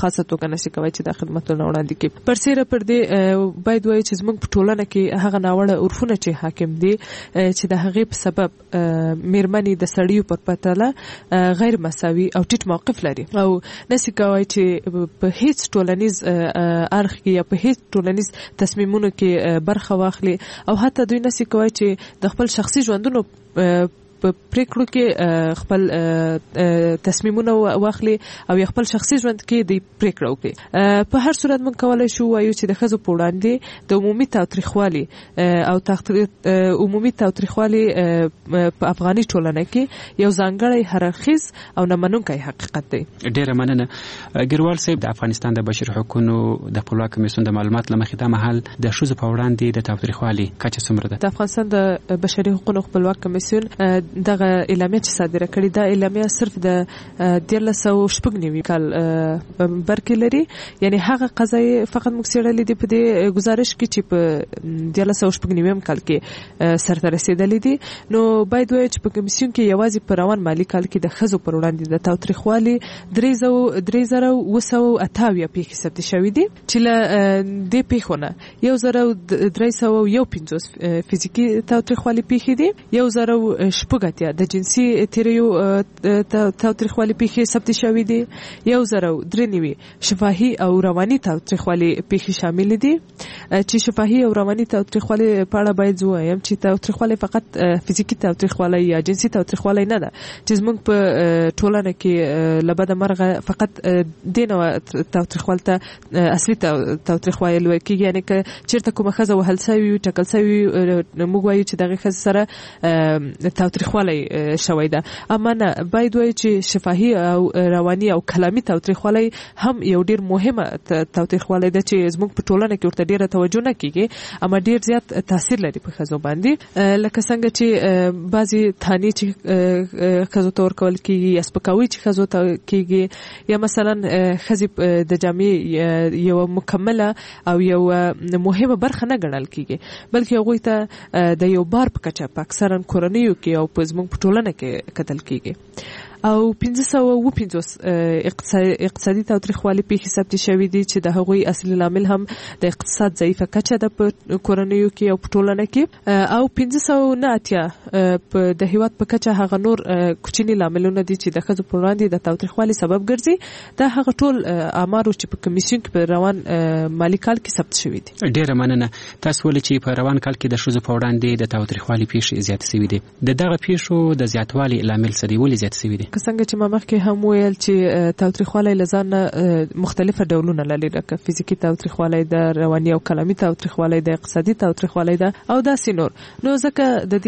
خاصه توګه نشي کوي چې د خدماتو وړاندې کړي. پر سیره پر دې باید وایي چې زموږ په ټولنه کې هغه ناوړه عرفونه چې حاکم دي چې د هغې په سبب میرمنې د سړیو پر پرتله غیر مساوي او ټیټ موقف لري او نشي کوي چې په هیڅ ټولنیز اړخ کې یا په هیڅ ټولنیز تصمیمونو کې برخه واخلي او حتی دوی نشي کوي چې د خپل شخصي ژوندونو په پریکړو کې خپل تصمیمونه واخلي او خپل شخصي ژوند کې د پریکړه وکړي. په هر صورت موږ کولای شو وایو چې د ښځو په وړاندې د عمومي تاوتریخوالي او عمومي تاوتریخوالي په افغاني ټولنه کې یو ځانګړی هررخیز او نامنونکی حقیقت دی. ډیره مننه. ګروال صاحب، د افغانستان د بشري حقوقو د خپلواک کمیسیون د معلومات لمخې دا مهال د ښځو په وړاندې د تاوتریخوالي کچه څومره ده؟ د افغانستان د بشري حقوقو خپلواک کمیسیون دغه اعلامیه چې صادره کړې دا اعلامیه صرف د 1396 کال برکې لري، یعنی هغه قضایي فقط موږ څېړلې دي په دې گزارش کې چې په 1396 کال کې سرته رسیدلې دي. نو باید وایو چې په کمیسیون کې یوازې په روان مالی کال کې د ښځو پر وړاندې د تاوتریخوالي 3228 پیښې ثبت شوې دي چې له دې پیښو نه 1315 فزیکي تاوتریخوالي پیښې دي، 1000 د جنسي تیریو تاوتریخوالي پیښې ثبت شوې دي، 1093 شفاهي او رواني تاوتریخوالي پیښې شامل دي. چې شفاهي او رواني تاوتریخوالي په اړه باید ووایم چې تاوتریخوالي فقط فزیکي تاوتریخوالي یا جنسي تاوتریخوالي نه ده چې زموږ په ټولنه کې لبد مرغه فقط دینه تاوتریخوالي ته اصلي تاوتریخوالي کېږي، یعنی که چیرته کومه ښځه وهل شوې ټکل شوې موږ وایو چې دغه ښځې سره تاوتریخوالي شوی ده. اما نه، باید وایو چې شفاهي او رواني او کلامي تاوتریخوالي هم یو ډیر مهمه تاوتریخوالي ده چې زموږ په ټولنه کې ورته ډیره توجه نه کیږي اما ډیر زیات تاثیر لري په ښځو باندې، لکه څنګه چې بعضی تانی چې ښځو ته ورکول کیږي یا سپکاوي چې ښځو ته کیږي، یا مثلا ښځې د جامې یو مکمله او یو مهمه برخه نه ګڼل کیږي بلکې هغوی ته د یو بار په کچه په اکثرا کورنیو کې او په زموږ په ټولنه کې کتل کیږي. او 1550 اقتصادي تاوتریخوالي پیښې ثبت شوې دي چې د هغوی اصلي لامل هم د اقتصاد ضعیفه کچه ده په کورنیو کې او په ټولنه کې، او 1590 په د هیواد په کچه هغه نور کوچني لاملونه دي چې د ښځو په وړاندې د تاوتریخوالي سبب ګرځي. دا هغه ټول آمارو چې په کمیسیون کې په روان مالی کال کې ثبت شوي دي. ډیره مننه. تاسو ولې چې په روان کال کې د ښځو په وړاندې د تاوتریخوالي پیښې زیاتې شوي دي، د دغه پیښو د زیاتوالي لامل څه دی؟ ولې زیات شوي دي؟ څنګه چې ما مخکې هم ویل چې تاوتریخوالی له ځانه مختلفه ډولونه لري، لکه فزیکي تاوتریخوالی ده، رواني او کلامي تاوتریخوالی ده، اقتصادي تاوتریخوالی ده او داسې نور. نو ځکه د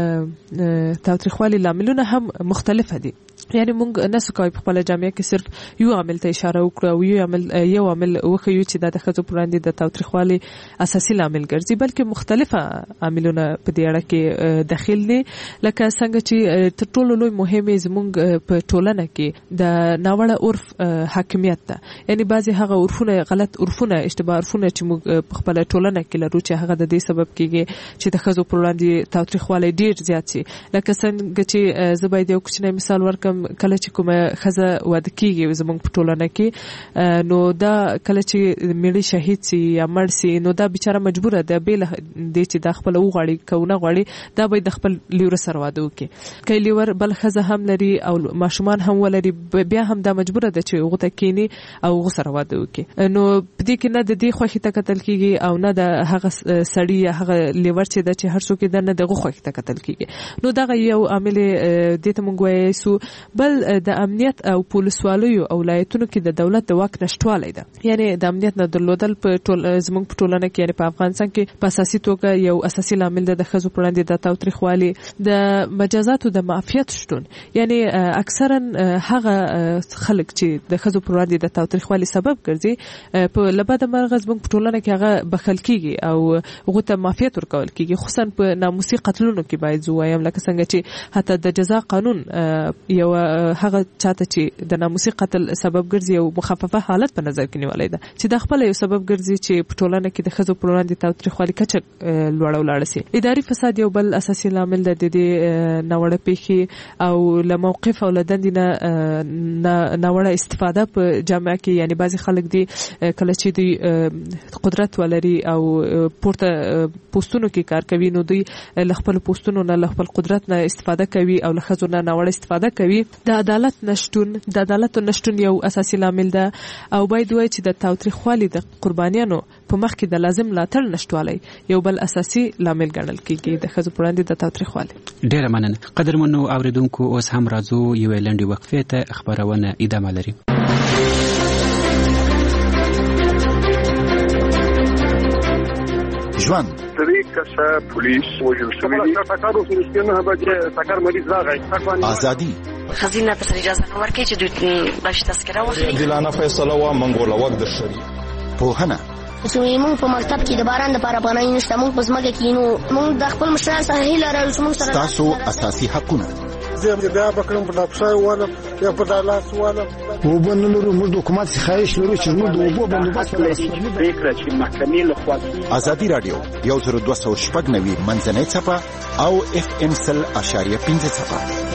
دې تاوتریخوالي لاملونه هم مختلفه دي، یعنی موږ نسو کوي په خپل جامعه کې صرف یو عامل ته اشاره وکړو او یو عامل وښیو چې دا د ښځو پر وړاندې د تاوتریخوالي اساسي لامل ګرځي، بلکې مختلفه عاملونه په دې اړه کې داخل دي. لکه څنګه چې تر ټولو لوی مهمه زموږ په ټولنه کې د ناوړه عرف حاکمیت ده، یعنی بعضی هغه عرفونه غلط عرفونه اشتباه عرفونه چې موږ په خپل ټولنه کې لرو چې هغه د دې سبب کېږي چې د ښځو پر وړاندې تاوتریخوالی ډیر زیات شي. لکه څنګه چې زه باید یو کوچنی مثال ورکړم، کله چې کومه ښځه واده کېږي زموږ په ټولنه کې، نو دا کله چې میړه شهید سي یا مړ سي، نو دا بیچاره مجبوره ده بېله دې چې دا خپله وغواړي که ونه غواړي دا باید د خپل لیوره سره واده وکړي. که لیور بل ښځه هم لري او ماشومان هم ولري، بیا هم دا مجبوره ده چې هغو ته کینی او هغو سره واده وکړي. نو په دې کې نه د دې خوښې ته کتل کېږي او نه د هغه سړي یا هغه لیور چې ده چې هر څوک یې ده نه د هغو خوښې ته کتل کېږي. نو دغه یو عامل دې ته موږ وایو سو. بل د امنیت او پولیسوالیو او ولایتونو کې د دولت د واک نشټوالی ده، یعنی د امنیت نه درلودل په زموږ په ټولنه کې، یعنی په افغانستان کې په اساسي توګه یو اساسي لامل ده د ښځو پر وړاندې د تاوتریخوالي. د مجازاتو د معافیت شتون، یعنی اکثرا هغه خلک چې د ښځو پر وړاندې د تاوتریخوالي سبب ګرځي په لبد مرغه زموږ په ټولنه کې هغه بخښل کیږي او هغو ته معافیت ورکول کیږي، خصوصا په ناموسي قتلونو کې باید زه ووایم، لکه څنګه چې حتی د جزا قانون یو یو هغه چاته چې د ناموسي قتل سبب ګرځي او مخففه حالت په نظر کې نیولای ده چې د خپل یو سبب ګرځي چې په ټولنه کې د ښځو پر وړاندې تاوتریخوالي کچه لوړه ولاړه سي. اداري فساد یو بل اساسي لامل د دې ناوړه پیښې او له موقف او له دندې نه ناوړه استفاده په جامعه کې، یعنی بعضي خلک دي کله چې دوی قدرت ولري او پورته پوسټونو کې کار کوي نو دوی له خپل پوسټونو نه له خپل قدرت نه استفاده کوي او له ښځو نه ناوړه استفاده کوي. د عدالت نشتون یو اساسي لامل ده او باید وایي چې د تاوتریخوالي د قربانیانو په مخ کې د لازم ملاتړ نشټوالی یو بل اساسي لامل ګڼل کېږي د ښځو پر وړاندې د تاوتریخوالي. ډېره مننه. قدرمنو اوریدونکو، اوس هم راځو یوې لنډې وقفې ته، خبرونه ادامه لري. ژوند کسه پولیس وژل شوی دی. ټاکر اوس نه بجې ټاکر مریض راغی. ازادي خزینه ته اجازه نه ورکړي چې دوی باندې تذکره واخلي. عادلانه فیصله وا منګوله وخت د شری پوهنه موږ په مکتب کې د باران لپاره پناه نشته، موږ په ځمکه کې نو موږ د خپل مشرانو سره هیله لرو چې موږ سره تاسو اساسي حقونه زه بیا بکرم په لاپسای والا یا په دالاس والا وبنلو موږ حکومت خواهش لرو چې موږ د وبو بندوبست فکر چې محکمې له خوا ازادي رادیو 10290 منځنۍ صفه او FM 100.5 صفه.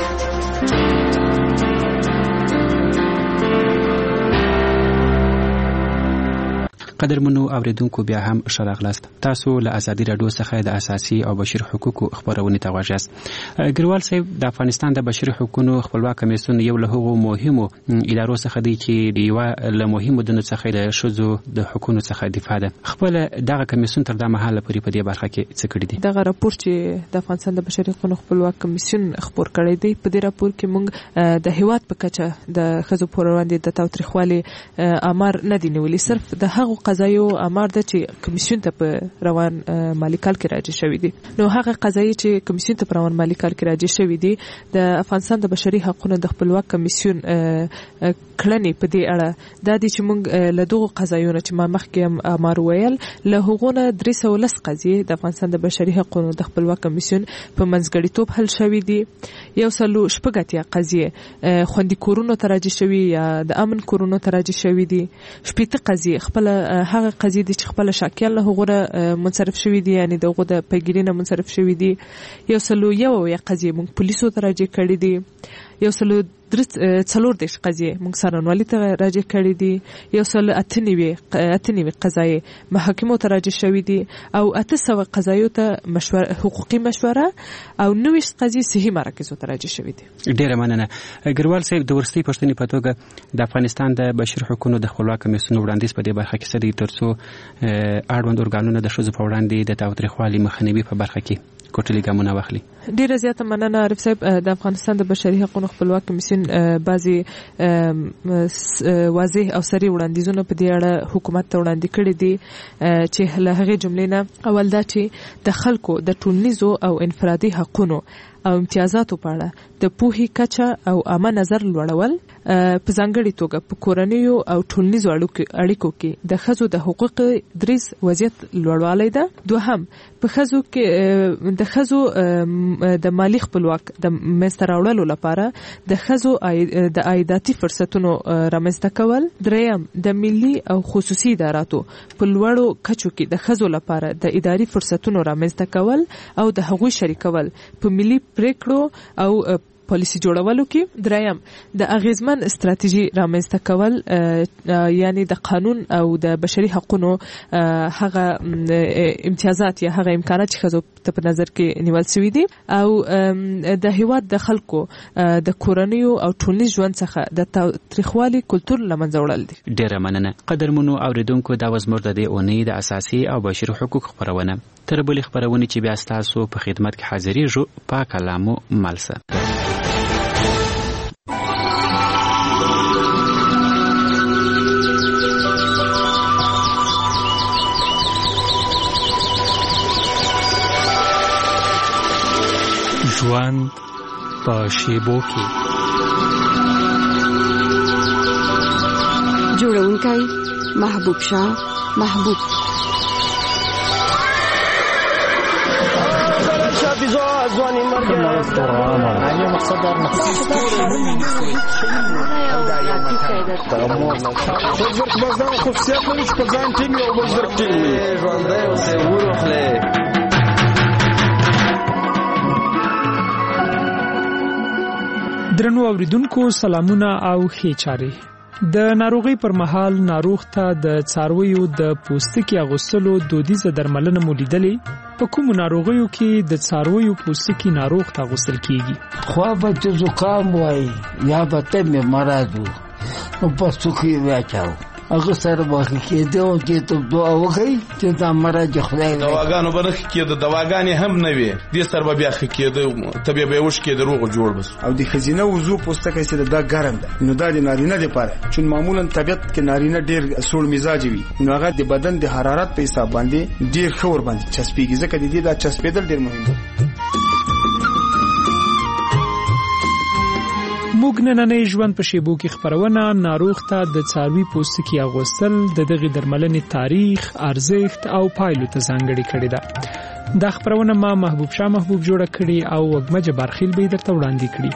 قدرمنو اوریدونکو، بیا هم ښه راغلاست. تاسو له ازادي راډیو څخه د اساسي او بشري حقوقو خبرونه ته غواړئ. ګروال صاحب، د افغانستان د بشري حقوقو خپلواک کمیسیون یو له هغو مهمو ادارو څخه دی چې یو له مهمو دندو څخه د ښځو د حقوقو څخه دفاع ده. خپل دغه کمیسیون تر دا مهاله پورې په دې برخه کې څه کړی دي؟ دغه راپور چې د افغانستان د بشري حقوقو خپلواک کمیسیون خبر کړی دی، په دې راپور کې موږ د هیواد په کچه د ښځو پر وړاندې د تاوتریخوالي آمار نه دي نیولي، صرف د هغو قضایو آمار ده چې کمیسیون ته په روان مالی کال کې راجع شوی دي. نو هغه قضایي چې کمیسیون ته په روان مالی کال کې راجع شوی دي د افغانستان د بشري حقوقو د خپلواک کمیسیون کړنې په دې اړه دا دي چې موږ له دغو قضایونو چې ما مخکې هم آمار ویل له هغونه 310 قضیې د افغانستان د بشري حقوقو د خپلواک کمیسیون په منځګړیتوب حل شوی دي. 116 قضیې خوندي کورونو ته راجع شوی یا د امن کورونو ته راجع شوی دي. 18 قضیې خپل هغه قضیې دي چې خپل شاکیان له هغه منصرف شوی دي، یعنی دغه د پیګیری نه منصرف شوی دي. 101 قضیې موږ پولیسو ته راجع کړې دي. 134 قضیې موږ سرانوالي ته راجع کړې دي. 198 قضایي محاکمو ته راجع شوی دي او 800 قضایو ته حقوقي مشوره او 90 قضیې صحي مراکزو ته راجع شوی دي. ډیره مننه. ګروال صاحب، د ورستۍ پښتنې په توګه د افغانستان د بشري حقوقو د خپلواک کمیسیون وړاندیز په دې برخه کې څه دی ترڅو اړوند ارګانونه د ښځو په وړاندې د تاوتریخوالي مخنیوي په برخه کې کوټلي ګامونه واخلي؟ ډیره زیاته مننه عارف صاحب. د افغانستان د بشري حقوقو خپلواک کمیسیون بعضي واضح او سریع وړاندیزونه په دې اړه حکومت ته وړاندې کړي دي چې له هغې جملې نه اول دا چې د خلکو د ټولنیزو او انفرادي حقوقو او امتیازاتو په اړه د پوهې کچه او عامه نظر لوړول، په ځانګړې توګه په کورنیو او ټولنیزو اړیکو کې د ښځو د حقوقو دریځ وضعیت لوړوالی ده. دوهم، په ښځو کې د ښځو د مالی خپلواک د منځته راوړلو لپاره د ښځو د عایداتي فرصتونو رامنځته کول. دریم، د ملي او خصوصي اداراتو په لوړو کچو کې د ښځو لپاره د اداري فرصتونو رامنځته کول او د هغوی شریکول په ملي پریکړو او پالیسی جوړولو کې. دریم، د اغیزمن استراتیژي رامنځته کول، یعنی د قانون او د بشري حقوقو هغه امتیازات یا هغه امکانات چې ښځو ته په نظر کې نیول شوي دي او د هیواد د خلکو د کورنیو او ټولنیز ژوند څخه د تاوتریخوالي کلتور له منځه وړل دي. ډیره مننه. قدرمنو اوریدونکو، دا وزمر د دې اونۍ د اساسي او بشري حقوقو خبرونه. تر بلې خبرونه چې بیا ستاسو په خدمت کې حاضرېږو، پاک کلامو مالسه. ژوند په شیبو کې. جوړونکی محبوب شاه محبوب. حافظ ځواني مرګ یو مقصد در بزرګ بس دا خصوصیت لري چې په ځان ټیم یو بزرګ ټیم وي ژوندی اوسې وروخلې. درنو اوریدونکو سلامونه او ښې چارې. د ناروغۍ پر مهال ناروغ ته د څارویو د پوستکي اغوستلو دودیزه درملنه مو لیدلې. په کومو ناروغیو کې د څارویو پوستکي ناروغ ته اغوستل کیږي؟ خو به چې زکام وایي یا به تمې مرض و نو پوستکي یې واچاو هغه سره به ښه کېده او چې ته دعا وکړئ چې دا مرض خدای دواګانو به نه ښه کېده، دواګانې هم نه وې، دې سره به بیا ښه کېده، طبیعه به یې وشکېده، روغ جوړ بس. او د ښځینه وضو پوستکی چې دا ګرم ده نو دا د نارینه دپاره چې معمولا طبیعت کې نارینه ډېر سوړ مزاج وي نو هغه د بدن د حرارت په حساب باندې ډېر ښه ورباندې چسپېږي، ځکه د دې دا چسپېدل ډېر مهم ده. موږ نننۍ ژوند په شیبو کې خبرونه ناروغ ته د څاروي پوستکي اغوستل د دغې درملنې تاریخ، ارزښت او پایلو ته ځانګړې کړې ده. دا خبرونه ما محبوب شاه محبوب جوړه کړې او وګمه جبارخیل به درته وړاندې کړي.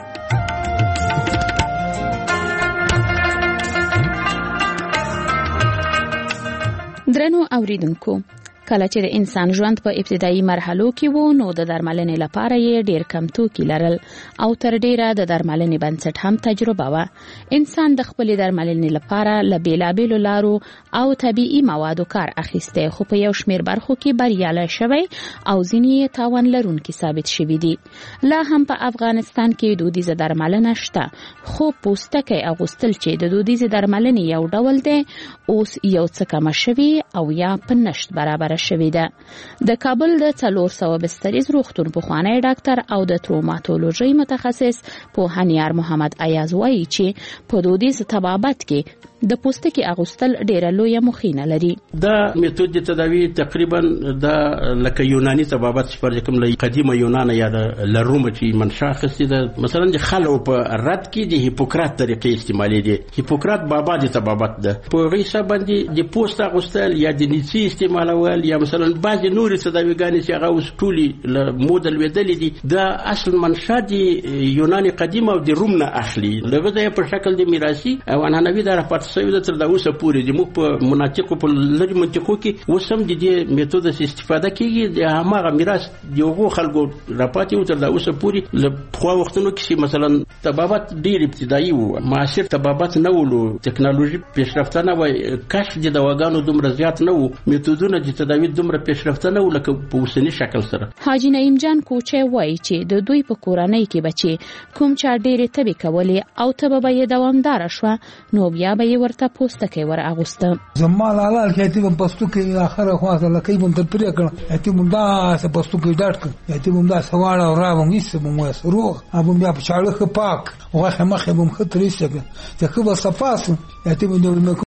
درنو اوریدونکو، کله چې د انسان ژوند په ابتدایي مرحلو کې وو نو د درملنې لپاره یې ډېر کم توکي لرل او تر ډېره د درملنې بنسټ هم تجربه وه. انسان د خپلې درملنې لپاره له بېلابېلو لارو او طبیعي موادو کار اخیستی، خو په یو شمېر برخو کې بریالی شوی او ځینې یې تاوان لرونکي ثابت شوي دي. لا هم په افغانستان کې دودیزه درملنه شته، خو پوستکی اغوستل چې د دودیزې درملنې یو ډول دی اوس یو څه کمه شوي او یا په نشت برابره شوې ده. د کابل د 400 بستریز روغتون پخوانی ډاکټر او د تروماتولوژي متخصص پوهنیار محمد ایاز وایي چې په دودیز طبابت کې د پوستکي اغوستل ډیره لویه مخینه لري. دا میتود د تداوی تقریبا د لکه یوناني طبابت چې پر کوم له قدیمه یونان یا د لروم چې منشا خسته ده، مثلا د خلو په رد کې د هیپوکرات طریقې استعمالي دي. هیپوکرات بابا د طبابت ده، په غیصه باندې د پوست اغوستل یا د نیسی استعمالول یا مثلا بعض نور تداویګان چې هغه اوس ټولي له مودل ودل دي، دا اصل منشا د یوناني قدیمه او د روم نه اخلي، لږه په شکل د میراثي او عنعنوي د رپورت سوي د تر دا اوسه پورې د موږ په مناطقو په لږ منطقو کې وسم د دې میتود استفاده کیږي. د هغه میراث دیوغو خلکو راپاتې او تر دا اوسه پورې له خو وختونو کې مثلا طبابت ډیر ابتدایي وو، معاصر طبابت نه ولو، ټکنالوژي پیشرفته نه وای، کشف د دواګانو دومره زیات نه وو، میتودونه د تداوی دومره پیشرفته نه وو لکه په اوسنی شکل سره. حاجی نعیم جان کوچه وایي چې د دوی په کورنۍ کې بچي کوم چا ډېرې تبې کولې او تبه به یې دوامداره شوه نو بیا به یې ورته پوستکی ور اغوسته. زما لاله کې ته پوستکی اخره خواته لکه بم تر پرې کړ ته مونږ دا پوستکی ډاټ کړ ته مونږ دا سواړه او راوم هیڅ مونږ روغ ابو بیا په چاړه پاک واخه مخه بم خطرې څه ته خو صفاس ته مونږ